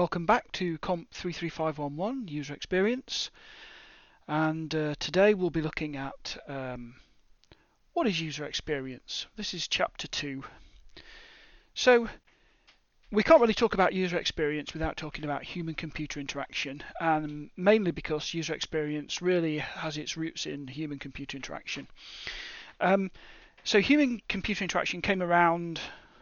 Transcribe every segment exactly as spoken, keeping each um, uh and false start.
welcome back to Comp three three five one one User Experience, and uh, today we'll be looking at um, what is user experience. This is chapter two. So we can't really talk about user experience without talking about human-computer interaction, and mainly because user experience really has its roots in human-computer interaction. Um, so human-computer interaction came around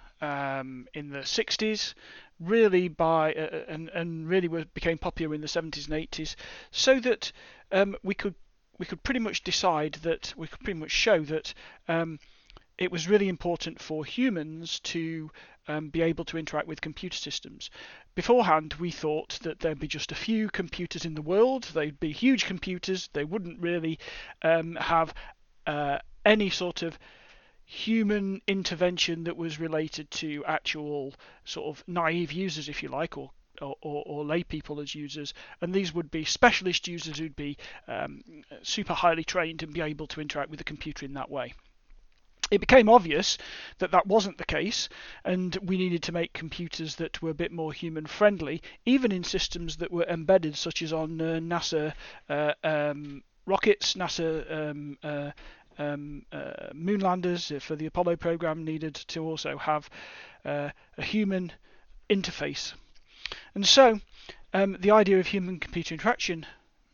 um, in the sixties, really by uh, and and really was, became popular in the seventies and eighties, so that um, we could we could pretty much decide that we could pretty much show that um, it was really important for humans to um, be able to interact with computer systems. Beforehand, we thought that there'd be just a few computers in the world. They'd be huge computers. They wouldn't really um, have uh, any sort of human intervention that was related to actual sort of naive users, if you like, or or, or, or lay people as users, and these would be specialist users who'd be um, super highly trained and be able to interact with the computer in that way. It became obvious that that wasn't the case, and we needed to make computers that were a bit more human friendly, even in systems that were embedded, such as on uh, NASA uh, um, rockets. NASA um, uh, Um, uh, moonlanders for the Apollo program needed to also have uh, a human interface. And so um, the idea of human-computer interaction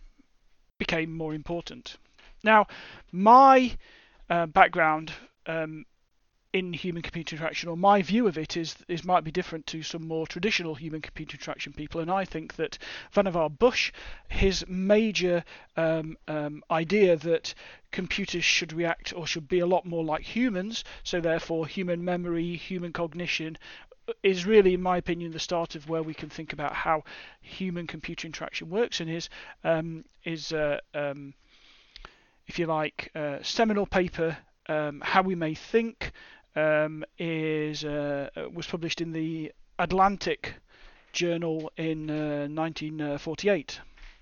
became more important. Now, my uh, background um, in human-computer interaction, or my view of it, is is might be different to some more traditional human-computer interaction people, and I think that Vannevar Bush, his major um, um, idea that computers should react or should be a lot more like humans, so therefore human memory, human cognition, is really, in my opinion, the start of where we can think about how human-computer interaction works, and his um, is uh, um, if you like, uh, seminal paper, um, How We May Think, um, is uh, was published in the Atlantic Journal in uh, nineteen forty-eight.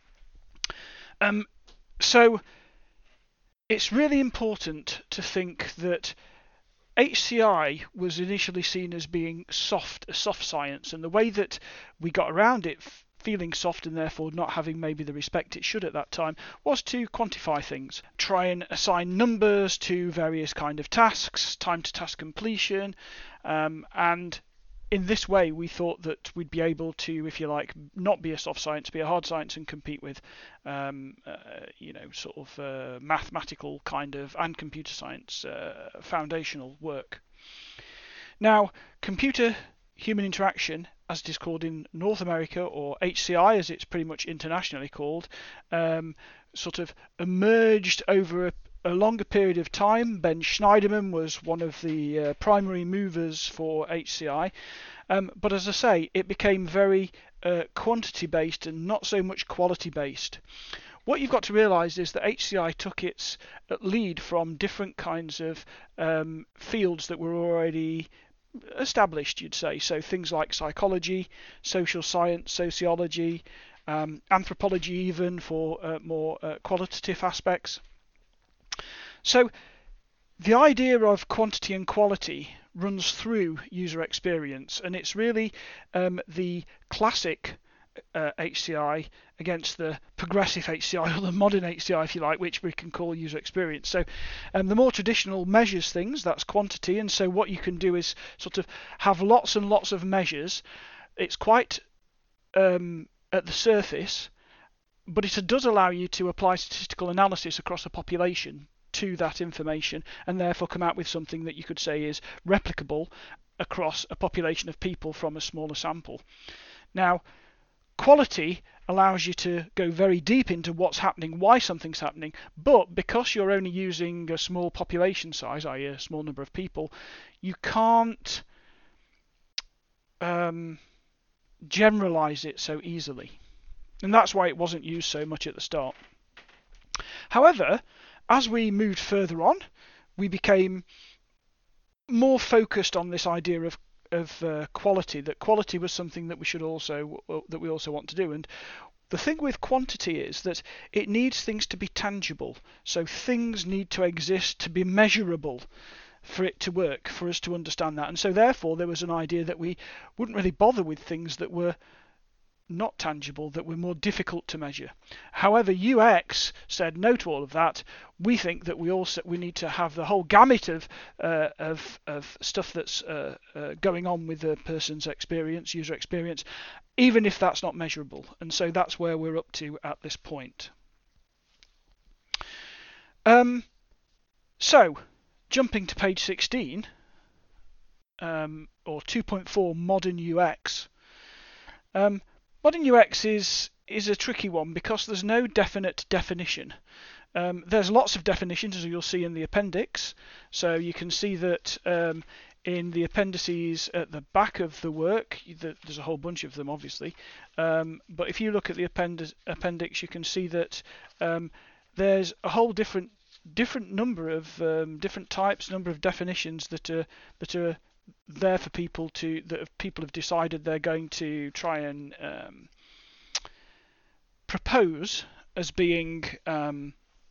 Um, so it's really important to think that H C I was initially seen as being soft, a soft science, and the way that we got around it feeling soft and therefore not having maybe the respect it should at that time was to quantify things, try and assign numbers to various kind of tasks, time to task completion, um, and in this way we thought that we'd be able to, if you like, not be a soft science, be a hard science, and compete with um, uh, you know, sort of uh, mathematical kind of and computer science uh, foundational work. Now, computer human interaction, as it is called in North America, or H C I as it's pretty much internationally called, um, sort of emerged over a, a longer period of time. Ben Schneiderman was one of the uh, primary movers for H C I, um, but as I say, it became very uh, quantity based and not so much quality based. What you've got to realise is that H C I took its lead from different kinds of um, fields that were already established, you'd say. So things like psychology, social science, sociology, um, anthropology, even for uh, more uh, qualitative aspects. So the idea of quantity and quality runs through user experience, and it's really um, the classic Uh, H C I against the progressive H C I, or the modern H C I, if you like, which we can call user experience. So um, the more traditional measures things, that's quantity, and so what you can do is sort of have lots and lots of measures. It's quite um, at the surface, but it does allow you to apply statistical analysis across a population to that information, and therefore come out with something that you could say is replicable across a population of people from a smaller sample. Now, quality allows you to go very deep into what's happening, why something's happening, but because you're only using a small population size, that is a small number of people, you can't um, generalize it so easily. And that's why it wasn't used so much at the start. However, as we moved further on, we became more focused on this idea of of uh, quality, that quality was something that we should also that we also want to do. And the thing with quantity is that it needs things to be tangible, so things need to exist to be measurable for it to work, for us to understand that. And so therefore there was an idea that we wouldn't really bother with things that were not tangible, that were more difficult to measure. However, U X said no to all of that. We think that we also we need to have the whole gamut of uh, of, of stuff that's uh, uh, going on with the person's experience, user experience, even if that's not measurable. And so that's where we're up to at this point. Um, so, jumping to page sixteen, um, or two point four, Modern U X. Um, Modern U X is is a tricky one because there's no definite definition. Um, there's lots of definitions, as you'll see in the appendix. So you can see that um, in the appendices at the back of the work, there's a whole bunch of them, obviously. Um, but if you look at the append appendix, you can see that um, there's a whole different different number of um, different types, number of definitions that are that are there for people to that have, people have decided they're going to try and um, propose as being um,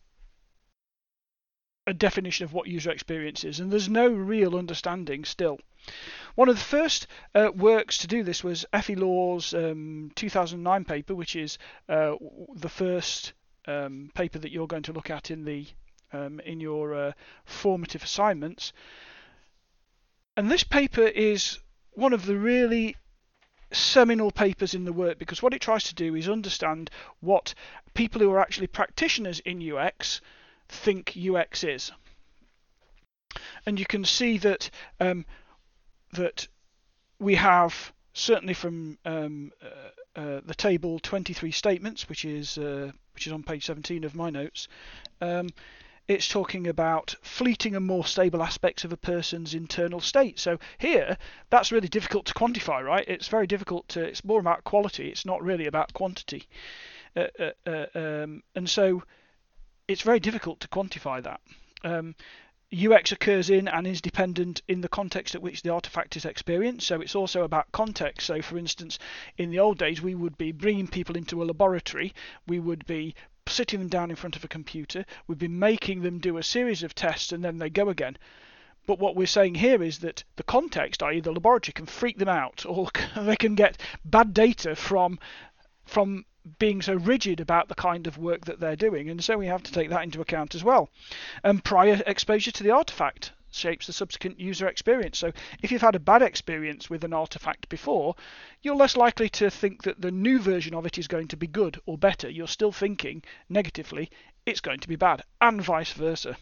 a definition of what user experience is, and there's no real understanding still. One of the first uh, works to do this was Effie Law's um, two thousand nine paper, which is uh, the first um, paper that you're going to look at in the um, in your uh, formative assignments. And this paper is one of the really seminal papers in the work, because what it tries to do is understand what people who are actually practitioners in U X think U X is. And you can see that um, that we have, certainly from um, uh, uh, the table, twenty-three statements, which is uh, which is on page seventeen of my notes. Um, It's talking about fleeting and more stable aspects of a person's internal state. So here, that's really difficult to quantify, right? It's very difficult to. It's more about quality. It's not really about quantity, uh, uh, uh, um, and so it's very difficult to quantify that. Um, U X occurs in and is dependent in the context at which the artifact is experienced. So it's also about context. So, for instance, in the old days, we would be bringing people into a laboratory. We would be sitting them down in front of a computer. We've been making them do a series of tests, and then they go again. But what we're saying here is that the context, that is the laboratory, can freak them out, or they can get bad data from from being so rigid about the kind of work that they're doing, and so we have to take that into account as well. And prior exposure to the artifact shapes the subsequent user experience. So if you've had a bad experience with an artifact before, you're less likely to think that the new version of it is going to be good or better. You're still thinking negatively it's going to be bad, and vice versa.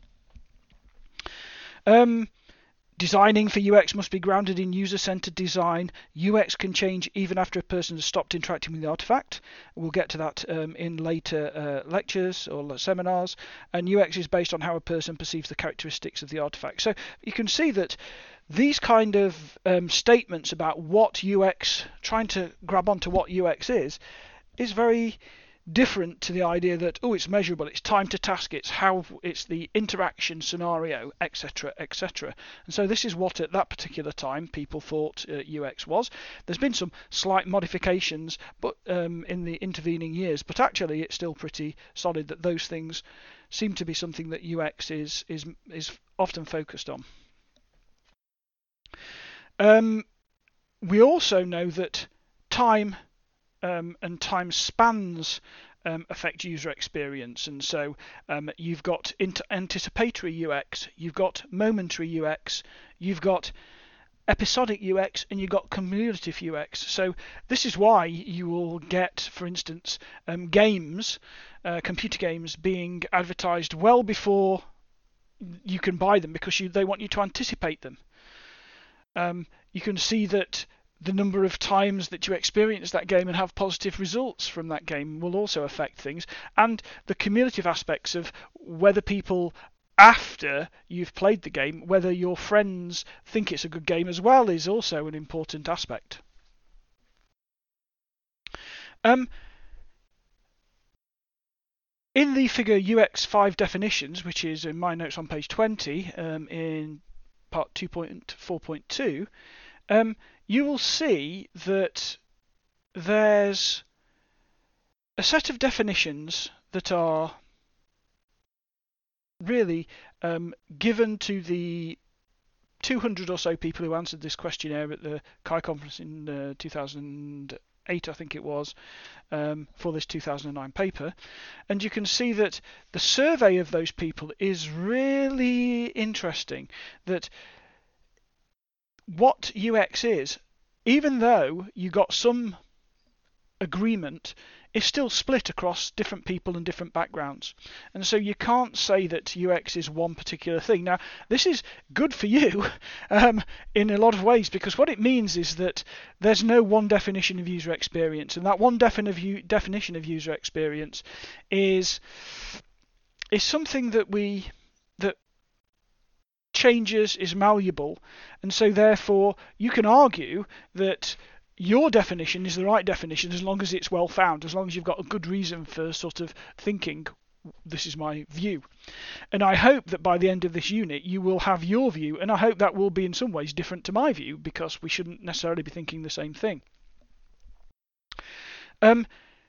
Um, Designing for U X must be grounded in user-centered design. U X can change even after a person has stopped interacting with the artifact. We'll get to that um, in later uh, lectures or seminars. And U X is based on how a person perceives the characteristics of the artifact. So you can see that these kind of um, statements about what U X, trying to grab onto what U X is, is very different to the idea that, oh, it's measurable, it's time to task, it's how it's the interaction scenario, etc, etc. And so this is what at that particular time people thought uh, U X was. There's been some slight modifications but um, in the intervening years, but actually it's still pretty solid that those things seem to be something that U X is is is often focused on. Um, we also know that time Um, and time spans um, affect user experience, and so um, you've got anticipatory U X, you've got momentary U X, you've got episodic U X, and you've got cumulative U X. So this is why you will get, for instance, um, games, uh, computer games, being advertised well before you can buy them, because you, they want you to anticipate them. Um, you can see that the number of times that you experience that game and have positive results from that game will also affect things, and the cumulative aspects of whether people, after you've played the game, whether your friends think it's a good game as well, is also an important aspect. Um, in the figure U X five definitions, which is in my notes on page twenty, um, in part two point four point two, um, you will see that there's a set of definitions that are really um, given to the two hundred or so people who answered this questionnaire at the C H I conference in uh, two thousand eight, I think it was, um, for this two thousand nine paper. And you can see that the survey of those people is really interesting, that what U X is, even though you got some agreement, is still split across different people and different backgrounds. And so you can't say that U X is one particular thing. Now, this is good for you um, in a lot of ways, because what it means is that there's no one definition of user experience, and that one defin- definition of user experience is is something that we that changes, is malleable, and so therefore you can argue that your definition is the right definition as long as it's well found, as long as you've got a good reason for sort of thinking, this is my view. And I hope that by the end of this unit you will have your view, and I hope that will be in some ways different to my view, because we shouldn't necessarily be thinking the same thing. Um,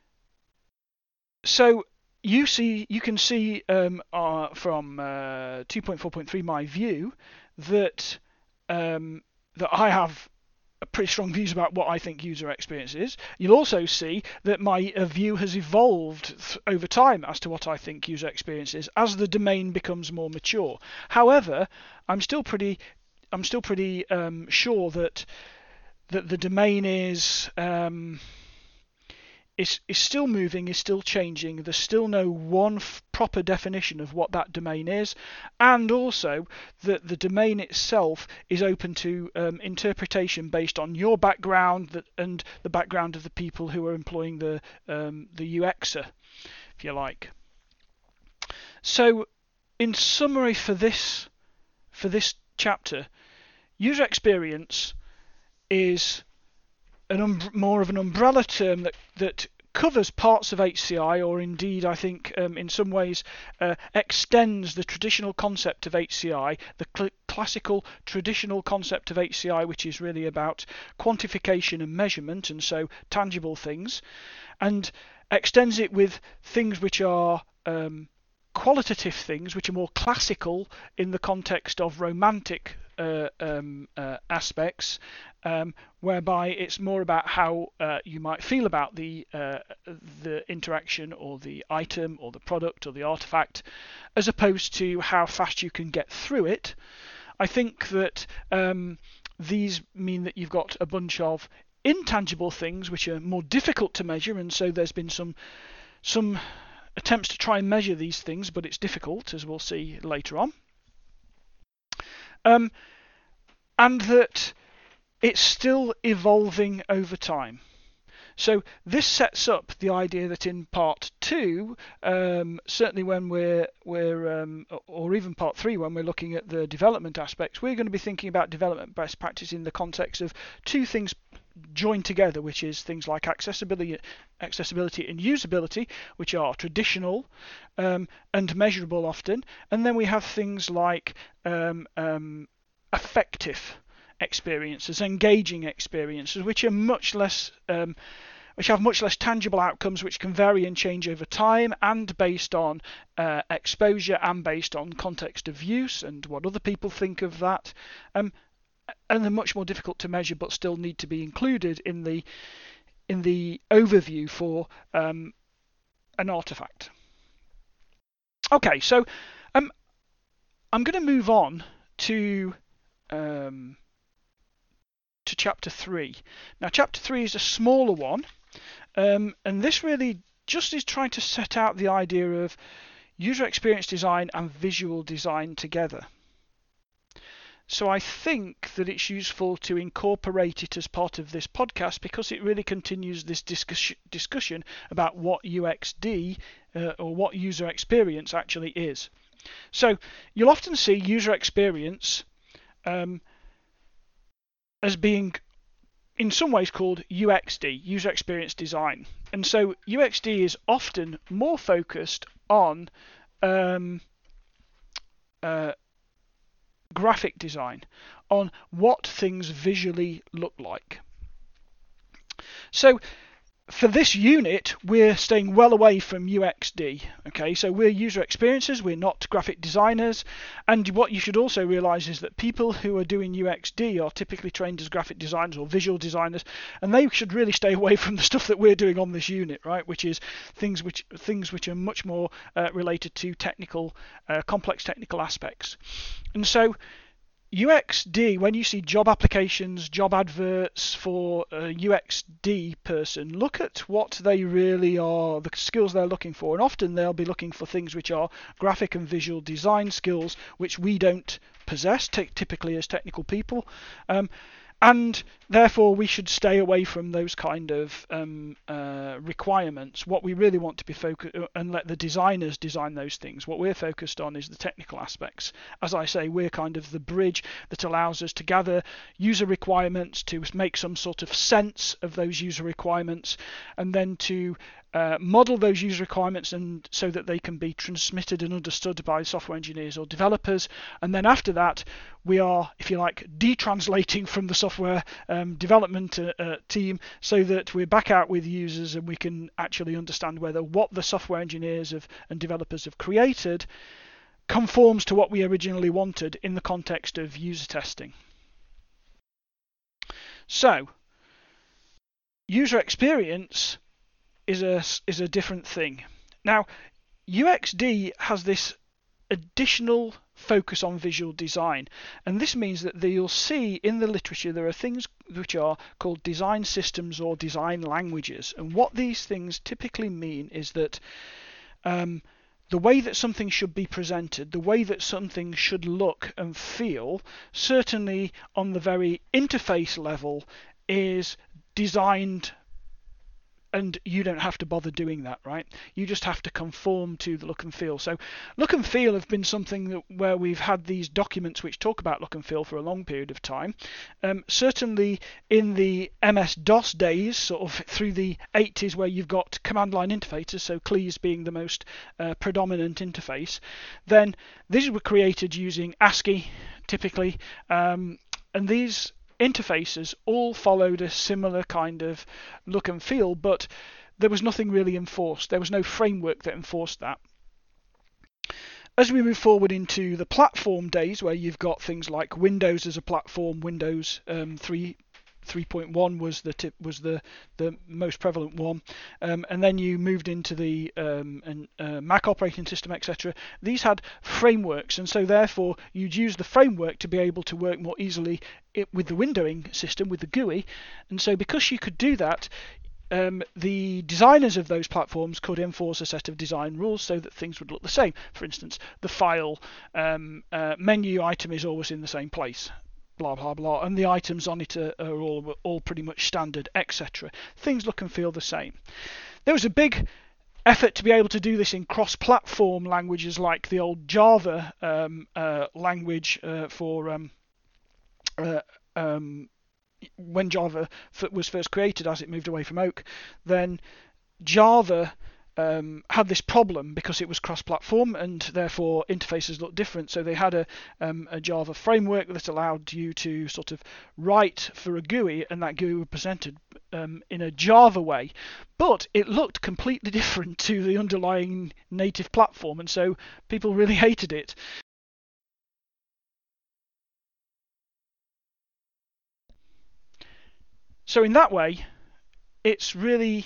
so you see, you can see um, uh, from uh, two point four point three my view that um, that I have pretty strong views about what I think user experience is. You'll also see that my uh, view has evolved th- over time as to what I think user experience is as the domain becomes more mature. However, I'm still pretty, I'm still pretty um, sure that that the domain is. Um, Is, is still moving, is still changing. There's still no one f- proper definition of what that domain is, and also that the domain itself is open to um, interpretation based on your background that, and the background of the people who are employing the um, the U Xer, if you like. So, in summary for this for this chapter, user experience is an um, more of an umbrella term that that covers parts of H C I, or indeed I think um, in some ways uh, extends the traditional concept of H C I, the cl- classical traditional concept of H C I, which is really about quantification and measurement, and so tangible things, and extends it with things which are um, qualitative things, which are more classical in the context of romantic uh, um, uh, aspects, um, whereby it's more about how uh, you might feel about the uh, the interaction or the item or the product or the artifact, as opposed to how fast you can get through it. I think that um, these mean that you've got a bunch of intangible things which are more difficult to measure, and so there's been some some attempts to try and measure these things, but it's difficult, as we'll see later on. Um, and that it's still evolving over time. So this sets up the idea that in part two, um, certainly when we're we're um, or even part three, when we're looking at the development aspects, we're going to be thinking about development best practice in the context of two things joined together, which is things like accessibility, accessibility and usability, which are traditional um, and measurable often, and then we have things like um, um, effective experiences, engaging experiences, which are much less, um, which have much less tangible outcomes, which can vary and change over time, and based on uh, exposure and based on context of use and what other people think of that. Um, and they're much more difficult to measure, but still need to be included in the in the overview for um, an artifact. Okay, so um, I'm going to move on to um, to chapter three. Now, chapter three is a smaller one, um, and this really just is trying to set out the idea of user experience design and visual design together. So I think that it's useful to incorporate it as part of this podcast, because it really continues this discussion discussion about what U X D uh, or what user experience actually is. So you'll often see user experience um, as being in some ways called U X D, user experience design. And so U X D is often more focused on um, uh, graphic design, on what things visually look like. So for this unit, we're staying well away from U X D. Okay, so we're user experiencers, we're not graphic designers. And what you should also realize is that people who are doing U X D are typically trained as graphic designers or visual designers, and they should really stay away from the stuff that we're doing on this unit, right? Which is things which things which are much more uh, related to technical, uh, complex technical aspects. And so U X D, when you see job applications, job adverts for a U X D person, look at what they really are, the skills they're looking for. And often they'll be looking for things which are graphic and visual design skills, which we don't possess typically as technical people. Um, and therefore we should stay away from those kind of um, uh, requirements. What we really want to be focused and let the designers design those things. What we're focused on is the technical aspects. As I say, we're kind of the bridge that allows us to gather user requirements, to make some sort of sense of those user requirements, and then to Uh, model those user requirements and so that they can be transmitted and understood by software engineers or developers. And then after that, we are, if you like, detranslating from the software um, development uh, uh, team so that we're back out with users and we can actually understand whether what the software engineers have, and developers have created conforms to what we originally wanted in the context of user testing. So, user experience is a is a different thing. Now, U X D has this additional focus on visual design, and this means that you'll see in the literature there are things which are called design systems or design languages, and what these things typically mean is that um, the way that something should be presented, the way that something should look and feel, certainly on the very interface level, is designed. And you don't have to bother doing that, right? You just have to conform to the look and feel. So look and feel have been something that, where we've had these documents which talk about look and feel for a long period of time. Um, certainly in the M S DOS days, sort of through the eighties, where you've got command line interfaces, so C L I S being the most uh, predominant interface, then these were created using ASCII typically, um, and these interfaces all followed a similar kind of look and feel, but there was nothing really enforced. There was no framework that enforced that. As we move forward into the platform days, where you've got things like Windows as a platform, Windows um, three. three point one was the tip, was the the most prevalent one, um, and then you moved into the um, and, uh, Mac operating system, et cetera. These had frameworks, and so therefore you'd use the framework to be able to work more easily it, with the windowing system, with the G U I. And so because you could do that, Um, the designers of those platforms could enforce a set of design rules so that things would look the same. For instance, the file um, uh, menu item is always in the same place, blah blah blah, and the items on it are, are all all pretty much standard, et cetera. Things look and feel the same. There was a big effort to be able to do this in cross-platform languages like the old Java um, uh, language uh, for um, uh, um, when Java was first created, as it moved away from Oak. Then Java um, had this problem because it was cross-platform and therefore interfaces looked different. So they had a, um, a Java framework that allowed you to sort of write for a G U I, and that G U I was presented um, in a Java way, but it looked completely different to the underlying native platform, and so people really hated it. So in that way, it's really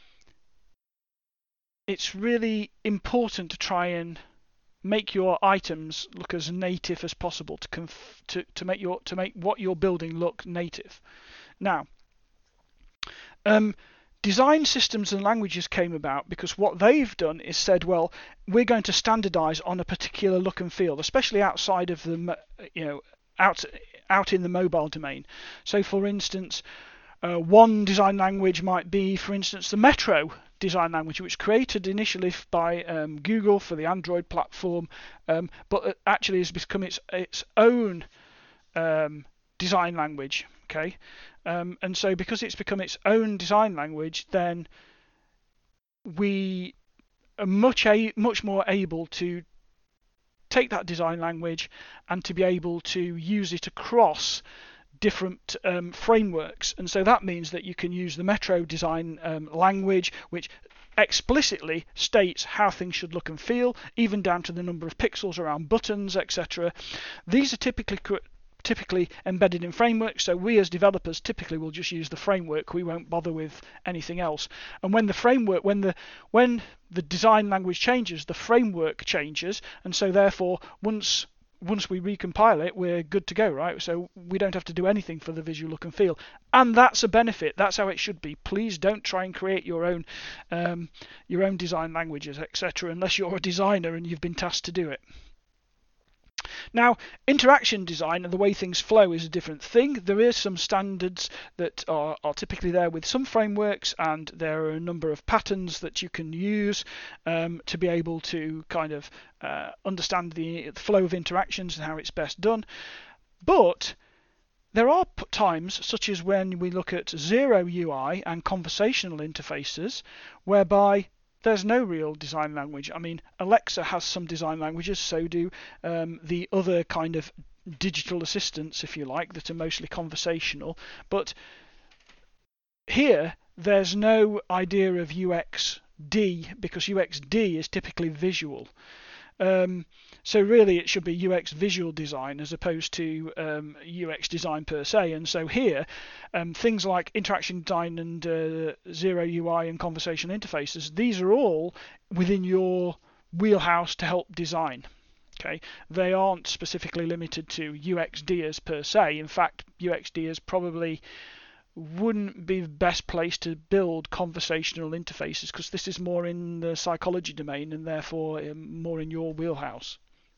it's really important to try and make your items look as native as possible, to conf to, to make your to make what you're building look native. Now, um, design systems and languages came about because what they've done is said, well, we're going to standardize on a particular look and feel, especially outside of the you know out out in the mobile domain. So, for instance, Uh, one design language might be, for instance, the Metro design language, which was created initially by um, Google for the Android platform, um, but actually has become its its own um, design language. Okay, um, and so because it's become its own design language, then we are much a much more able to take that design language and to be able to use it across different um, frameworks, and so that means that you can use the Metro design um, language, which explicitly states how things should look and feel, even down to the number of pixels around buttons, et cetera. These are typically typically embedded in frameworks, so we as developers typically will just use the framework. We won't bother with anything else. And when the framework, when the when the design language changes, the framework changes, and so therefore once once we recompile it, we're good to go, right? So we don't have to do anything for the visual look and feel, and that's a benefit. That's how it should be. Please don't try and create your own um, your own design languages, et cetera, unless you're a designer and you've been tasked to do it. Now, interaction design and the way things flow is a different thing. There is some standards that are, are typically there with some frameworks, and there are a number of patterns that you can use um, to be able to kind of uh, understand the flow of interactions and how it's best done. But there are times, such as when we look at zero U I and conversational interfaces, whereby there's no real design language. I mean, Alexa has some design languages, so do um, the other kind of digital assistants, if you like, that are mostly conversational. But here, there's no idea of U X D, because U X D is typically visual. Um, so really it should be U X visual design as opposed to um, U X design per se. And so here, um, things like interaction design and uh, zero U I and conversational interfaces, these are all within your wheelhouse to help design. Okay, they aren't specifically limited to U X D as per se. In fact, U X D is probably wouldn't be the best place to build conversational interfaces, because this is more in the psychology domain and therefore um, more in your wheelhouse.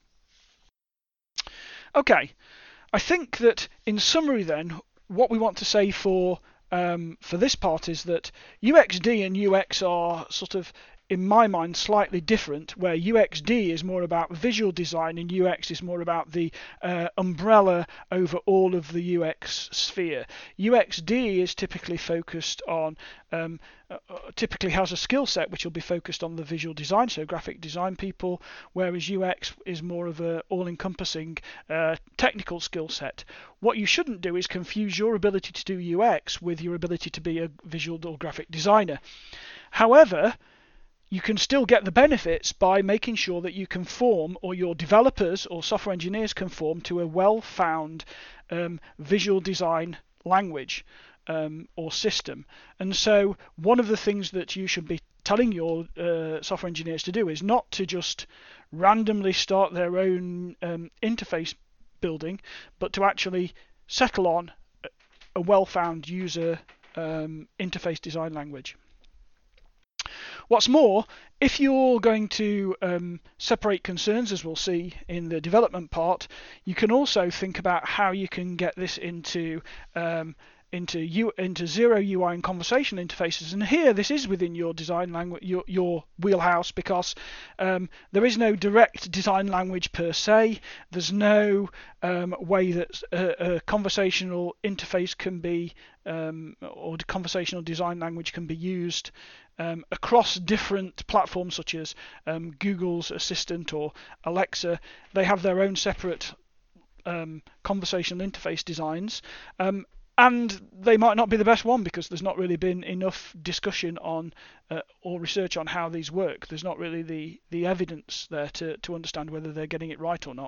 Okay, I think that in summary then, what we want to say for um, for this part is that U X D and U X are sort of, in my mind, slightly different, where U X D is more about visual design and U X is more about the uh, umbrella over all of the U X sphere. U X D is typically focused on, um, uh, typically has a skill set which will be focused on the visual design, so graphic design people, whereas U X is more of a all-encompassing uh, technical skill set. What you shouldn't do is confuse your ability to do U X with your ability to be a visual or graphic designer. However, you can still get the benefits by making sure that you conform, or your developers or software engineers conform to a well-found um, visual design language um, or system. And so one of the things that you should be telling your uh, software engineers to do is not to just randomly start their own um, interface building, but to actually settle on a well-found user um, interface design language. What's more, if you're going to um, separate concerns, as we'll see in the development part, you can also think about how you can get this into um, into U, into zero U I and conversational interfaces. And here, this is within your design language, your, your wheelhouse, because um, there is no direct design language per se. There's no um, way that a, a conversational interface can be, um, or the conversational design language can be used Um, across different platforms such as um, Google's Assistant or Alexa. They have their own separate um, conversational interface designs, um, and they might not be the best one because there's not really been enough discussion on uh, or research on how these work. There's not really the, the evidence there to, to understand whether they're getting it right or not.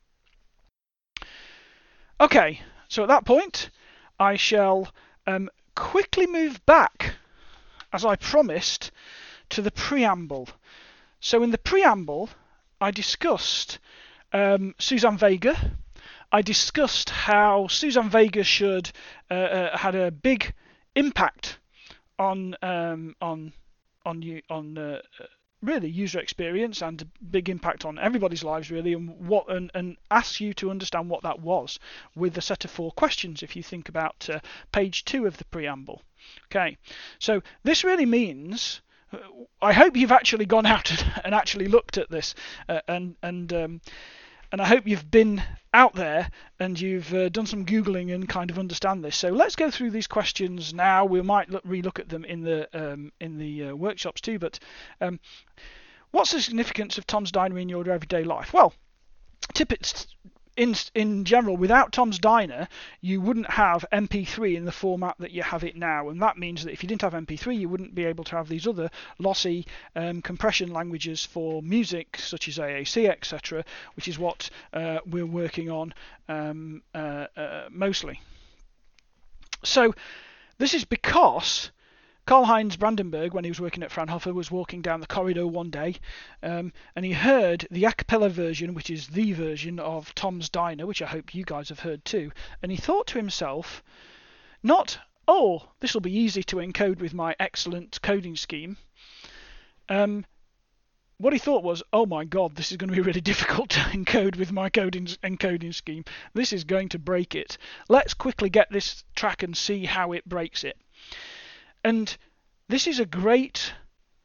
Okay, so at that point I shall um, quickly move back, as I promised, to the preamble. So in the preamble, I discussed um, Suzanne Vega. I discussed how Suzanne Vega should uh, uh, had a big impact on um, on on you on uh, really user experience, and a big impact on everybody's lives really, and what and, and asks you to understand what that was with a set of four questions. If you think about uh, page two of the preamble. Okay, so this really means, I hope you've actually gone out and actually looked at this, uh, and and um, and I hope you've been out there and you've uh, done some Googling and kind of understand this. So let's go through these questions now. We might look, re-look at them in the um, in the uh, workshops too. But um, what's the significance of Tom's Diary in your everyday life? Well, tip it's in in general, without Tom's Diner, you wouldn't have M P three in the format that you have it now, and that means that if you didn't have M P three, you wouldn't be able to have these other lossy um, compression languages for music, such as A A C, et cetera, which is what uh, we're working on um, uh, uh, mostly. So this is because Karl-Heinz Brandenburg, when he was working at Fraunhofer, was walking down the corridor one day um, and he heard the a cappella version, which is the version of Tom's Diner, which I hope you guys have heard too, and he thought to himself, not, oh, this will be easy to encode with my excellent coding scheme. Um, what he thought was, oh my god, this is going to be really difficult to encode with my coding encoding scheme. This is going to break it. Let's quickly get this track and see how it breaks it. And this is a great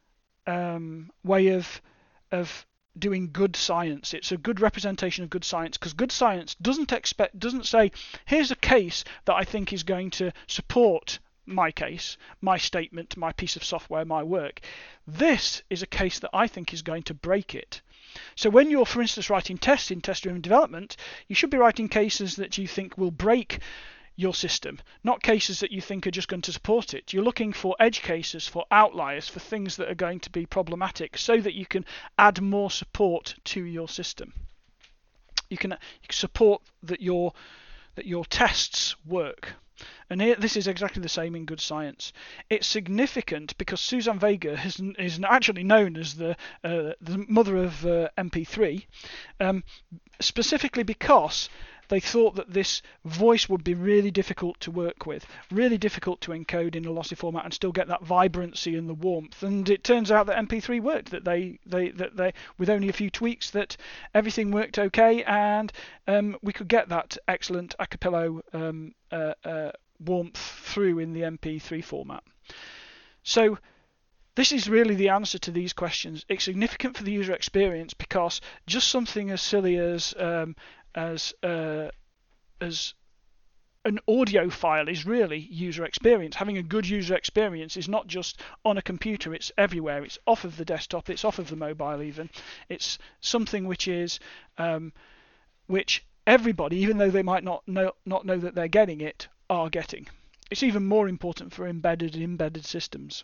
um, way of of doing good science. It's a good representation of good science, because good science doesn't expect doesn't say, here's a case that I think is going to support my case, my statement, my piece of software, my work. This is a case that I think is going to break it. So when you're, for instance, writing tests in test-driven development, you should be writing cases that you think will break your system, not cases that you think are just going to support it. You're looking for edge cases, for outliers, for things that are going to be problematic, so that you can add more support to your system. You can, you can support that your that your tests work. And here, this is exactly the same in good science. It's significant because Suzanne Vega is, is actually known as the uh, the mother of uh, M P three, um, specifically because they thought that this voice would be really difficult to work with, really difficult to encode in a lossy format and still get that vibrancy and the warmth. And it turns out that M P three worked, that they, they, that they, with only a few tweaks, that everything worked okay, and um, we could get that excellent a cappella um, uh, uh, warmth through in the M P three format. So this is really the answer to these questions. It's significant for the user experience because just something as silly as um, as uh, as an audio file is really user experience. Having a good user experience is not just on a computer, it's everywhere. It's off of the desktop, it's off of the mobile even. It's something which is um, which everybody, even though they might not know not know that they're getting it, are getting. It's even more important for embedded and embedded systems.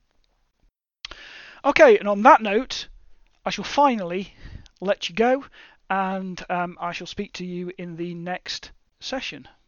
Okay, and on that note, I shall finally let you go, and um, I shall speak to you in the next session.